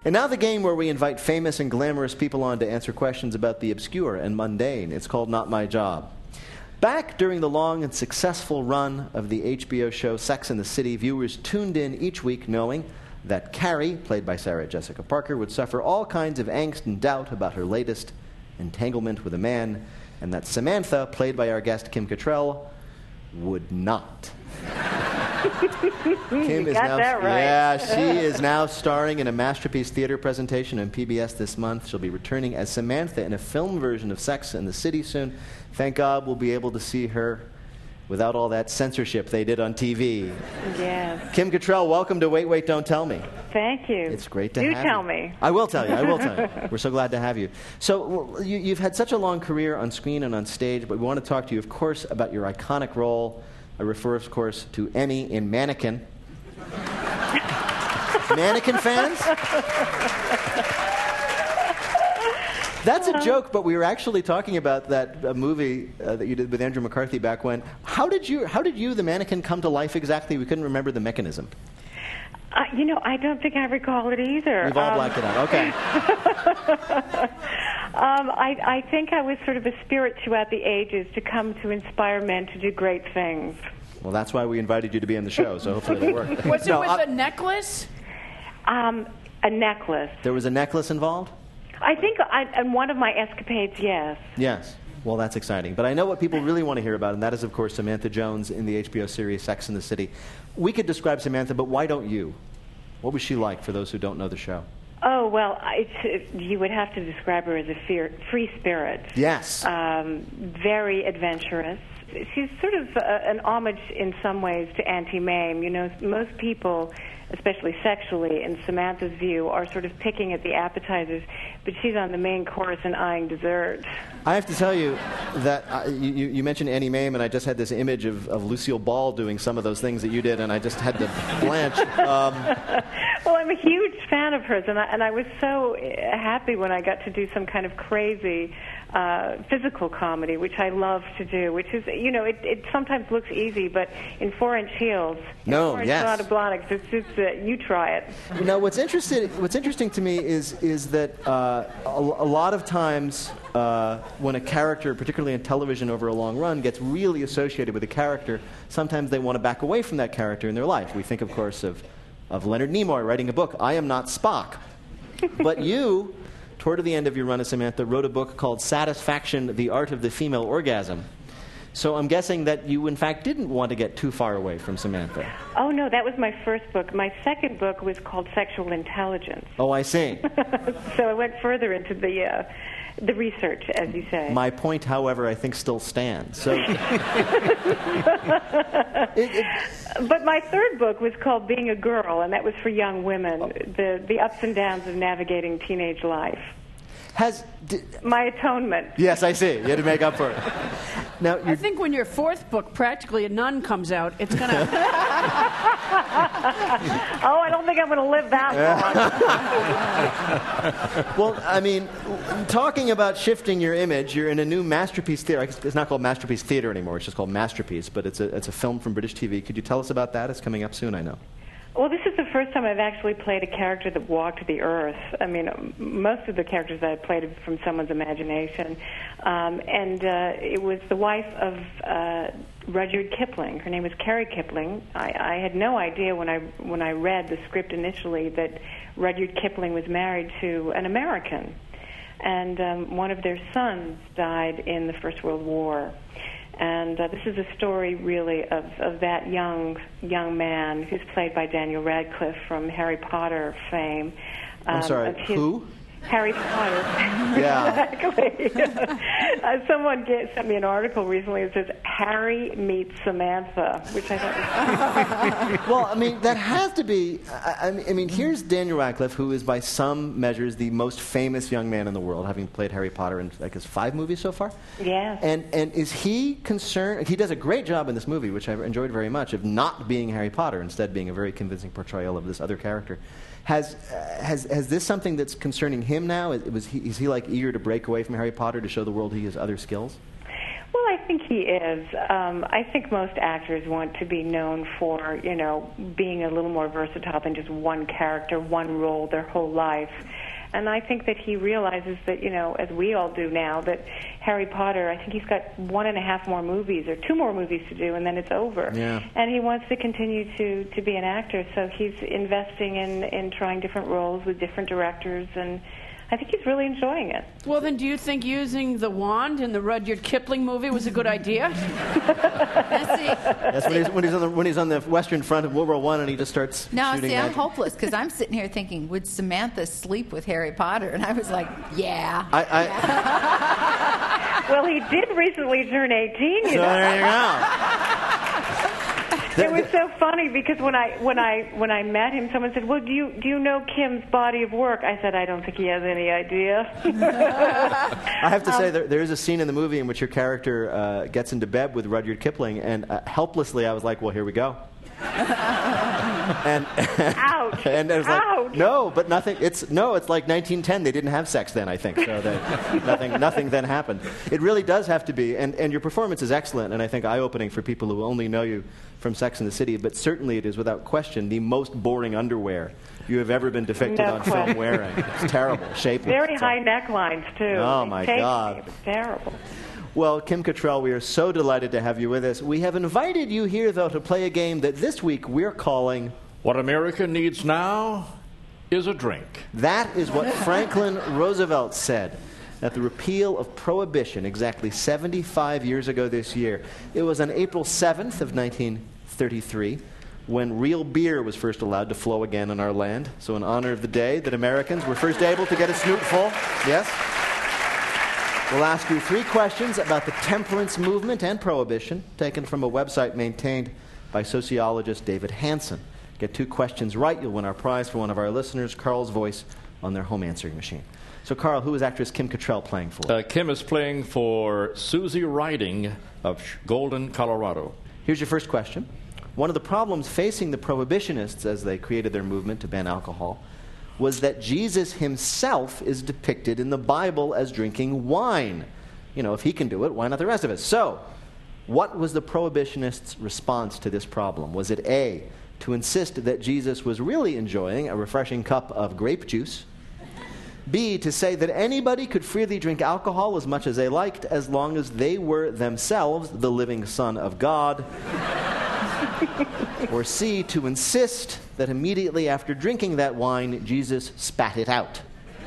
And now the game where we invite famous and glamorous people on to answer questions about the obscure and mundane. It's called Not My Job. Back during the long and successful run of the HBO show Sex and the City, viewers tuned in each week knowing that Carrie, played by Sarah Jessica Parker, would suffer all kinds of angst and doubt about her latest entanglement with a man, and that Samantha, played by our guest Kim Cattrall, would not. Kim is got that right. Yeah, she is now starring in a Masterpiece Theater presentation on PBS this month. She'll be returning as Samantha in a film version of Sex and the City soon. Thank God we'll be able to see her without all that censorship they did on TV. Yes. Kim Cattrall, welcome to Wait, Wait, Don't Tell Me. Thank you. It's great to have you. Do tell me. I will tell you. I will tell you. We're so glad to have you. So you've had such a long career on screen and on stage, but we want to talk to you, of course, about your iconic role. I refer, of course, to Emmy in Mannequin. Mannequin fans? That's a joke, but we were actually talking about that movie that you did with Andrew McCarthy back when. How did you, the mannequin, come to life exactly? We couldn't remember the mechanism. I don't think I recall it either. We've all blacked it out. Okay. I think I was sort of a spirit throughout the ages to come to inspire men to do great things. Well, that's why we invited you to be on the show, so hopefully it'll work. Was it with a necklace? A necklace. There was a necklace involved? I think in one of my escapades, yes. Yes. Well, that's exciting. But I know what people really want to hear about, and that is, of course, Samantha Jones in the HBO series Sex and the City. We could describe Samantha, but why don't you? What was she like for those who don't know the show? Oh, well, you would have to describe her as a free spirit. Yes. Very adventurous. She's sort of an homage in some ways to Auntie Mame. You know, most people, especially sexually, in Samantha's view, are sort of picking at the appetizers, but she's on the main course and eyeing dessert. I have to tell you that you mentioned Annie Mame, and I just had this image of Lucille Ball doing some of those things that you did, and I just had to blanch. Well, I'm a huge fan of hers, and I was so happy when I got to do some kind of crazy physical comedy, which I love to do, which is, it sometimes looks easy, but in 4-inch heels, no, 4-inch yes. Sonobonics, it's just, you try it. Now, what's interesting to me is that a lot of times when a character, particularly in television over a long run, gets really associated with a character, sometimes they want to back away from that character in their life. We think, of course, of Leonard Nimoy writing a book, I Am Not Spock. But you, toward the end of your run as Samantha, wrote a book called Satisfaction, The Art of the Female Orgasm. So I'm guessing that you, in fact, didn't want to get too far away from Samantha. Oh, no, that was my first book. My second book was called Sexual Intelligence. Oh, I see. So I went further into the research, as you say. My point, however, I think still stands. So, but my third book was called Being a Girl, and that was for young women, the ups and downs of navigating teenage life. My atonement. Yes, I see. You had to make up for it. Now, I think when your fourth book, Practically a Nun, comes out, it's going to... Oh, I don't think I'm going to live that long. Well, I mean, talking about shifting your image, you're in a new Masterpiece Theater. It's not called Masterpiece Theater anymore. It's just called Masterpiece, but it's a film from British TV. Could you tell us about that? It's coming up soon, I know. Well, this is the first time I've actually played a character that walked the earth. I mean, most of the characters that I played are from someone's imagination. And it was the wife of Rudyard Kipling. Her name was Carrie Kipling. I had no idea when I read the script initially that Rudyard Kipling was married to an American. And one of their sons died in the First World War. And this is a story, really, of that young man who's played by Daniel Radcliffe from Harry Potter fame. I'm sorry, who? Harry Potter. Yeah. Exactly. Someone sent me an article recently that says, Harry meets Samantha, which I thought was... Well, I mean, that has to be... I mean, here's Daniel Radcliffe, who is by some measures the most famous young man in the world, having played Harry Potter in, I guess, 5 movies so far? Yes. And is he concerned... He does a great job in this movie, which I enjoyed very much, of not being Harry Potter, instead being a very convincing portrayal of this other character. Has this something that's concerning him now? Is he like eager to break away from Harry Potter to show the world he has other skills? Well, think he is. I think most actors want to be known for, being a little more versatile than just one character, one role their whole life. And I think that he realizes that, as we all do now, that Harry Potter, I think he's got 1.5 more movies or 2 more movies to do, and then it's over. Yeah. And he wants to continue to be an actor, so he's investing in trying different roles with different directors, and I think he's really enjoying it. Well, then, do you think using the wand in the Rudyard Kipling movie was a good idea? That's when he's on the Western Front of World War I, and he just starts shooting I'm magic. hopeless because I'm sitting here thinking, would Samantha sleep with Harry Potter? And I was like, yeah. Well, he did recently turn 18. So there you go. It was so funny because when I met him, someone said, "Well, do you know Kim's body of work?" I said, "I don't think he has any idea." I have to say there is a scene in the movie in which your character gets into bed with Rudyard Kipling, and helplessly I was like, "Well, here we go." and Ouch! And I was Ouch! like, "No, but nothing. It's like 1910. They didn't have sex then, I think. So nothing then happened. It really does have to be. And your performance is excellent, and I think eye-opening for people who only know you from Sex and the City. But certainly, it is without question the most boring underwear you have ever been depicted on film wearing. It's terrible, shapeless. Very high necklines too. Oh my God! It was terrible. Well, Kim Cattrall, we are so delighted to have you with us. We have invited you here, though, to play a game that this week we're calling... What America needs now is a drink. That is what Franklin Roosevelt said at the repeal of Prohibition exactly 75 years ago this year. It was on April 7th of 1933 when real beer was first allowed to flow again in our land. So in honor of the day that Americans were first able to get a snootful, yes? We'll ask you 3 questions about the temperance movement and prohibition, taken from a website maintained by sociologist David Hansen. Get 2 questions right, you'll win our prize for one of our listeners, Carl's voice on their home answering machine. So, Carl, who is actress Kim Cattrall playing for? Kim is playing for Susie Riding of Golden, Colorado. Here's your first question. One of the problems facing the prohibitionists as they created their movement to ban alcohol was that Jesus himself is depicted in the Bible as drinking wine. If he can do it, why not the rest of us? So, what was the prohibitionists' response to this problem? Was it A, to insist that Jesus was really enjoying a refreshing cup of grape juice? B, to say that anybody could freely drink alcohol as much as they liked as long as they were themselves the living Son of God? Or C, to insist that immediately after drinking that wine, Jesus spat it out?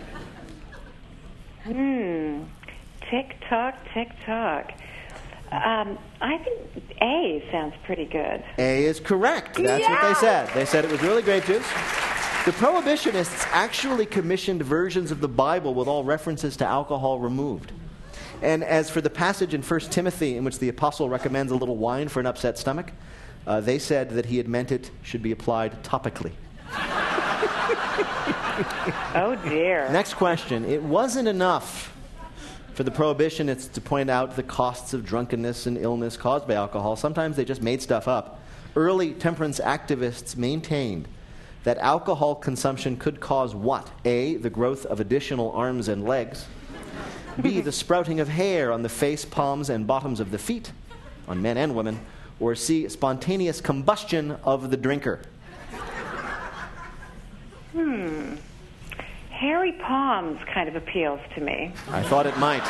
Tick-tock, tick-tock. I think A sounds pretty good. A is correct. That's what they said. They said it was really grape juice. The prohibitionists actually commissioned versions of the Bible with all references to alcohol removed. And as for the passage in 1 Timothy in which the apostle recommends a little wine for an upset stomach, they said that he had meant it should be applied topically. Oh, dear. Next question. It wasn't enough for the prohibitionists to point out the costs of drunkenness and illness caused by alcohol. Sometimes they just made stuff up. Early temperance activists maintained that alcohol consumption could cause what? A, the growth of additional arms and legs. B, the sprouting of hair on the face, palms, and bottoms of the feet, on men and women. Or C, spontaneous combustion of the drinker. Hairy palms kind of appeals to me. I thought it might.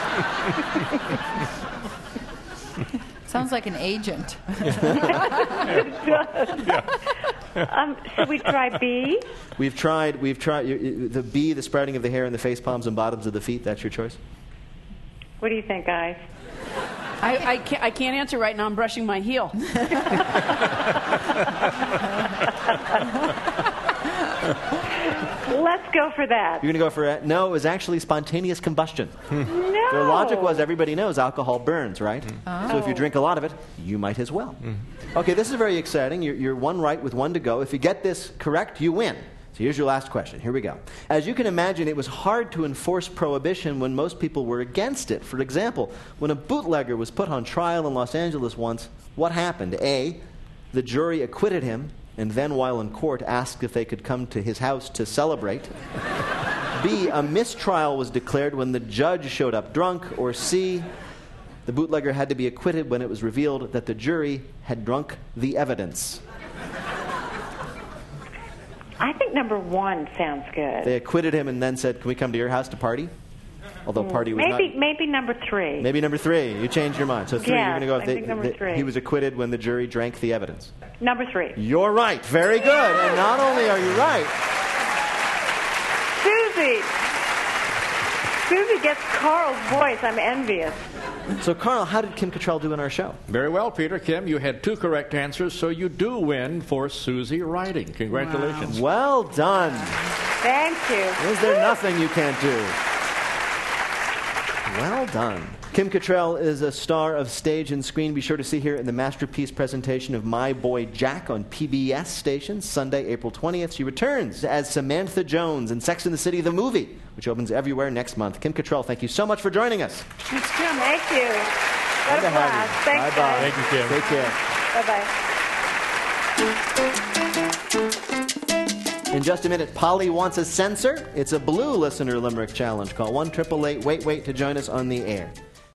Sounds like an agent. Should we try B? We've tried the B, the sprouting of the hair on the face, palms, and bottoms of the feet. That's your choice? What do you think, guys? I can't answer right now. I'm brushing my heel. Let's go for that. You're going to go for it? No, it was actually spontaneous combustion. No. Their logic was everybody knows alcohol burns, right? So if you drink a lot of it, you might as well. Okay, this is very exciting. You're 1 right with 1 to go. If you get this correct, you win. So here's your last question. Here we go. As you can imagine, it was hard to enforce prohibition when most people were against it. For example, when a bootlegger was put on trial in Los Angeles once, what happened? A, the jury acquitted him, and then while in court asked if they could come to his house to celebrate. B, a mistrial was declared when the judge showed up drunk. Or C, The bootlegger had to be acquitted when it was revealed that the jury had drunk the evidence. I think number 1 sounds good. They acquitted him and then said, can we come to your house to party? Although party was maybe number 3. Maybe number 3. You changed your mind. So 3, yes, you're going to go I think number 3. He was acquitted when the jury drank the evidence. Number 3. You're right. Very good. And not only are you right... Susie gets Carl's voice. I'm envious. So, Carl, how did Kim Cattrall do in our show? Very well, Peter. Kim, you had 2 correct answers, so you do win for Susie Riding. Congratulations. Well done. Thank you. Is there nothing you can't do? Well done. Kim Cattrall is a star of stage and screen. Be sure to see her in the masterpiece presentation of My Boy Jack on PBS stations Sunday, April 20th. She returns as Samantha Jones in Sex and the City, the movie, which opens everywhere next month. Kim Cattrall, thank you so much for joining us. Thanks, Kim. Thank you. What a blast. Thanks, Bye-bye. guys. Thank you, Kim. Take care. Bye-bye. In just a minute, Polly wants a censor. It's a blue listener limerick challenge. Call 1-888-WAIT-WAIT to join us on the air.